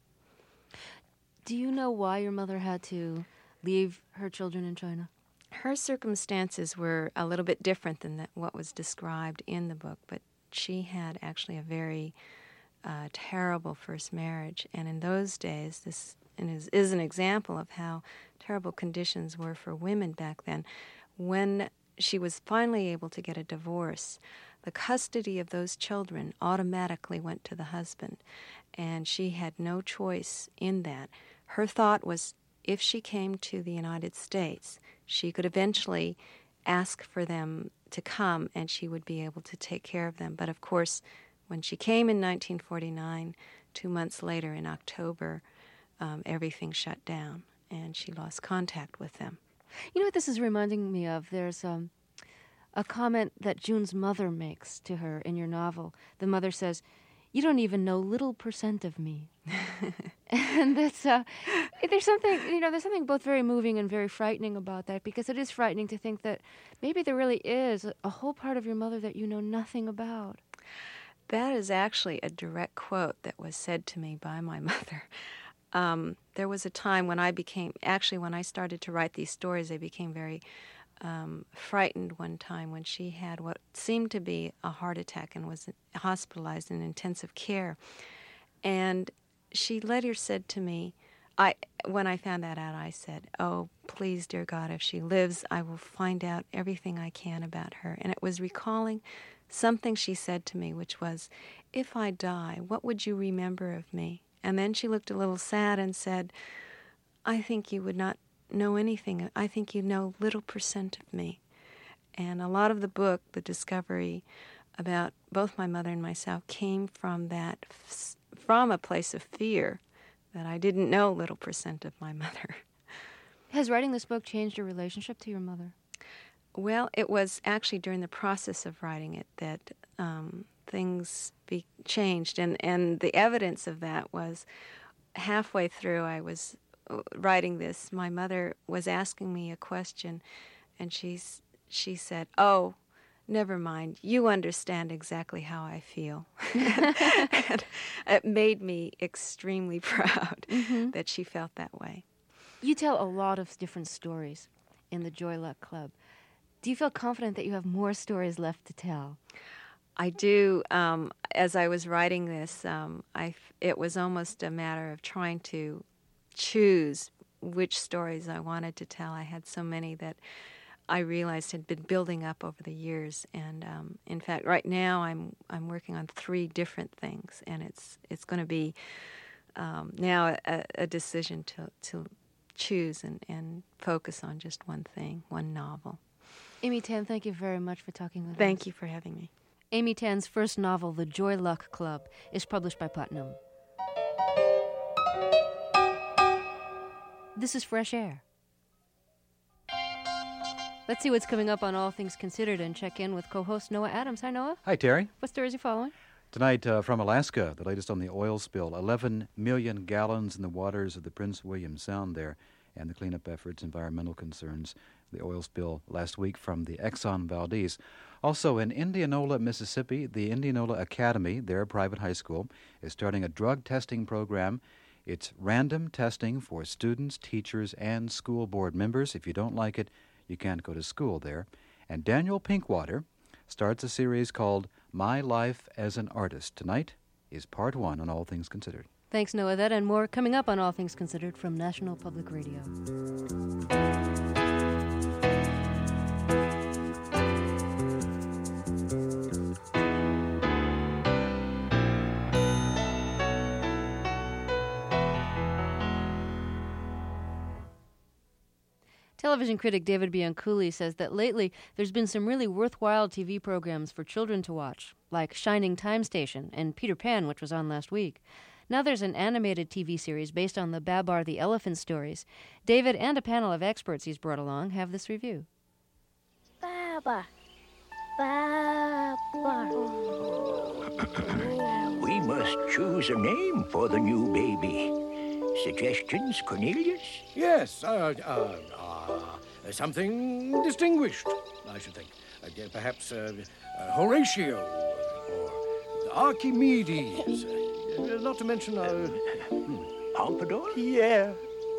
Do you know why your mother had to leave her children in China? Her circumstances were a little bit different than that, what was described in the book, but she had actually a very uh, terrible first marriage, and in those days, this is, is an example of how terrible conditions were for women back then. When she was finally able to get a divorce, the custody of those children automatically went to the husband, and she had no choice in that. Her thought was if she came to the United States, she could eventually ask for them to come and she would be able to take care of them. But of course, when she came in nineteen forty-nine, two months later in October, um, everything shut down and she lost contact with them. You know what this is reminding me of? There's um, a comment that June's mother makes to her in your novel. The mother says, "You don't even know little percent of me." And that's uh, there's something you know there's something both very moving and very frightening about that, because it is frightening to think that maybe there really is a, a whole part of your mother that you know nothing about. That is actually a direct quote that was said to me by my mother. Um, there was a time when I became, actually when I started to write these stories, I became very um, frightened one time when she had what seemed to be a heart attack and was hospitalized in intensive care. And she later said to me, I when I found that out, I said, "Oh, please, dear God, if she lives, I will find out everything I can about her." And it was recalling something she said to me, which was, "If I die, what would you remember of me?" And then she looked a little sad and said, "I think you would not know anything. I think you know little percent of me." And a lot of the book, the discovery about both my mother and myself, came from that, from a place of fear that I didn't know little percent of my mother. Has writing this book changed your relationship to your mother? Well, it was actually during the process of writing it that um, things be changed, and, and the evidence of that was halfway through I was writing this, my mother was asking me a question, and she's, she said, "Oh, never mind, you understand exactly how I feel." And it made me extremely proud mm-hmm. that she felt that way. You tell a lot of different stories in the Joy Luck Club. Do you feel confident that you have more stories left to tell? I do. Um, as I was writing this, um, I, it was almost a matter of trying to choose which stories I wanted to tell. I had so many that I realized had been building up over the years, and um, in fact, right now I'm I'm working on three different things, and it's it's going to be um, now a, a decision to to choose and, and focus on just one thing, one novel. Amy Tan, thank you very much for talking with us. Thank you for having me. Amy Tan's first novel, The Joy Luck Club, is published by Putnam. This is Fresh Air. Let's see what's coming up on All Things Considered and check in with co-host Noah Adams. Hi, Noah. Hi, Terry. What stories are you following? Tonight, uh, from Alaska, the latest on the oil spill. eleven million gallons in the waters of the Prince William Sound there, and the cleanup efforts, environmental concerns, the oil spill last week from the Exxon Valdez. Also, in Indianola, Mississippi, the Indianola Academy, their private high school, is starting a drug testing program. It's random testing for students, teachers, and school board members. If you don't like it, you can't go to school there. And Daniel Pinkwater starts a series called My Life as an Artist. Tonight is part one on All Things Considered. Thanks, Noah. That and more coming up on All Things Considered from National Public Radio. Television critic David Bianculli says that lately there's been some really worthwhile T V programs for children to watch, like Shining Time Station and Peter Pan, which was on last week. Now there's an animated T V series based on the Babar the Elephant stories. David and a panel of experts he's brought along have this review. Babar. Babar. We must choose a name for the new baby. Suggestions, Cornelius? Yes, uh, uh, uh, something distinguished, I should think. Uh, perhaps uh, uh, Horatio or Archimedes. Uh, not to mention... Uh, hmm. Pompadour? Yeah.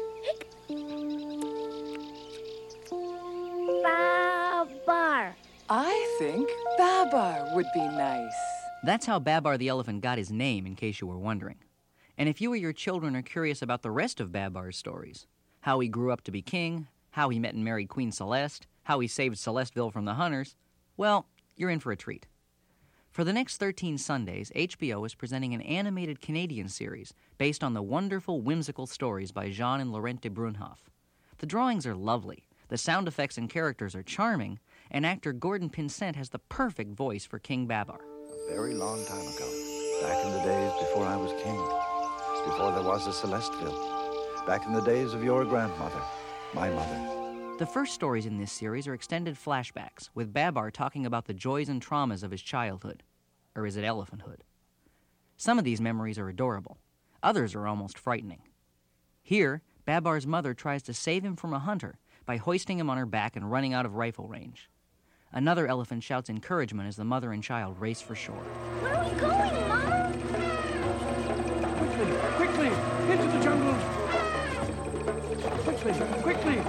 Babar. I think Babar would be nice. That's how Babar the Elephant got his name, in case you were wondering. And if you or your children are curious about the rest of Babar's stories, how he grew up to be king, how he met and married Queen Celeste, how he saved Celesteville from the Hunters, well, you're in for a treat. For the next thirteen Sundays, H B O is presenting an animated Canadian series based on the wonderful, whimsical stories by Jean and Laurent de Brunhoff. The drawings are lovely, the sound effects and characters are charming, and actor Gordon Pinsent has the perfect voice for King Babar. A very long time ago, back in the days before I was king. Before there was a Celesteville. Back in the days of your grandmother, my mother. The first stories in this series are extended flashbacks, with Babar talking about the joys and traumas of his childhood. Or is it elephanthood? Some of these memories are adorable. Others are almost frightening. Here, Babar's mother tries to save him from a hunter by hoisting him on her back and running out of rifle range. Another elephant shouts encouragement as the mother and child race for shore. Where are we going, Mama? Quickly, quickly, into the jungle. Quickly, quickly.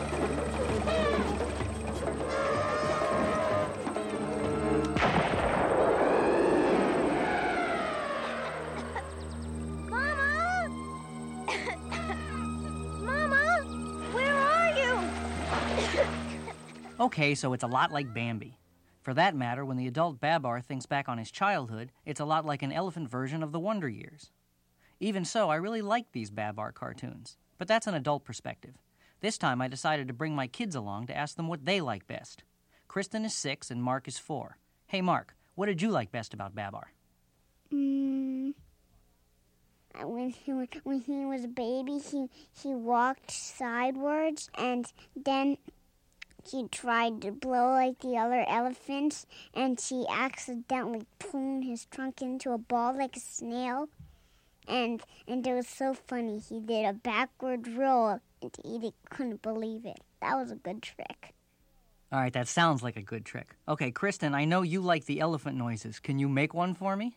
Mama! Mama, where are you? Okay, so it's a lot like Bambi. For that matter, when the adult Babar thinks back on his childhood, it's a lot like an elephant version of the Wonder Years. Even so, I really like these Babar cartoons, but that's an adult perspective. This time I decided to bring my kids along to ask them what they like best. Kristen is six and Mark is four. Hey Mark, what did you like best about Babar? Mm, when he wa- when he was a baby, he he walked sideways, and then he tried to blow like the other elephants, and he accidentally pulled his trunk into a ball like a snail. And and it was so funny. He did a backward roll, and Edith couldn't believe it. That was a good trick. All right, that sounds like a good trick. Okay, Kristen, I know you like the elephant noises. Can you make one for me?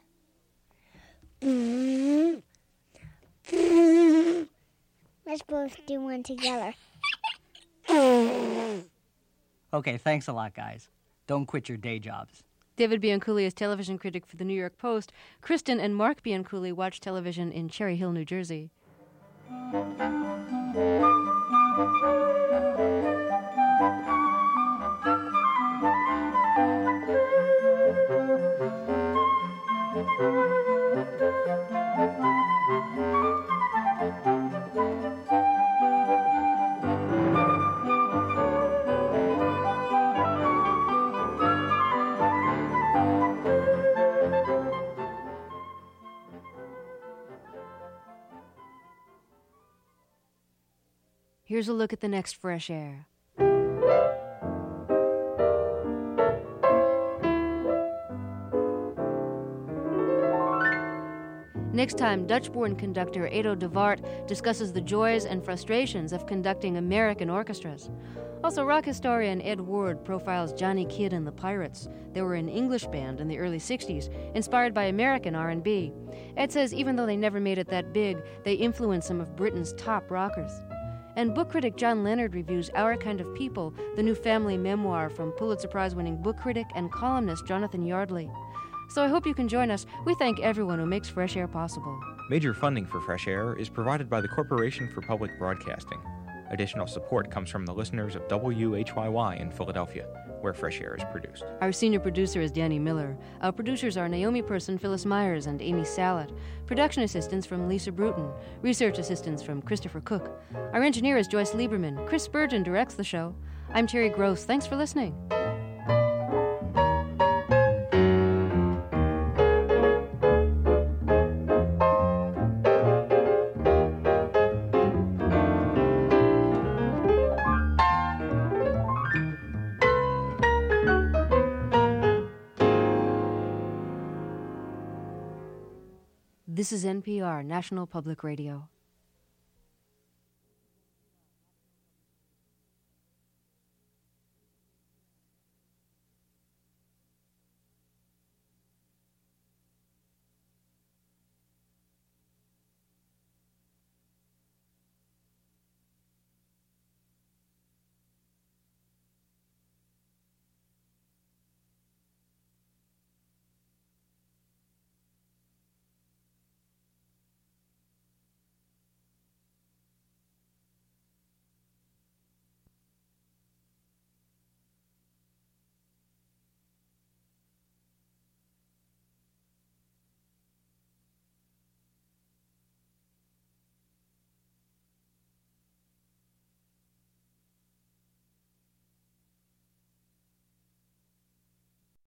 Let's both do one together. Okay, thanks a lot, guys. Don't quit your day jobs. David Bianculli is television critic for the New York Post. Kristen and Mark Bianculli watch television in Cherry Hill, New Jersey. Here's a look at the next Fresh Air. Next time, Dutch-born conductor Edo de Waart discusses the joys and frustrations of conducting American orchestras. Also, rock historian Ed Ward profiles Johnny Kidd and the Pirates. They were an English band in the early sixties, inspired by American R and B. Ed says even though they never made it that big, they influenced some of Britain's top rockers. And book critic John Leonard reviews Our Kind of People, the new family memoir from Pulitzer Prize-winning book critic and columnist Jonathan Yardley. So I hope you can join us. We thank everyone who makes Fresh Air possible. Major funding for Fresh Air is provided by the Corporation for Public Broadcasting. Additional support comes from the listeners of W H Y Y in Philadelphia, where Fresh Air is produced. Our senior producer is Danny Miller. Our producers are Naomi Person, Phyllis Myers, and Amy Salat. Production assistance from Lisa Bruton. Research assistance from Christopher Cook. Our engineer is Joyce Lieberman. Chris Spurgeon directs the show. I'm Terry Gross. Thanks for listening. This is N P R, National Public Radio.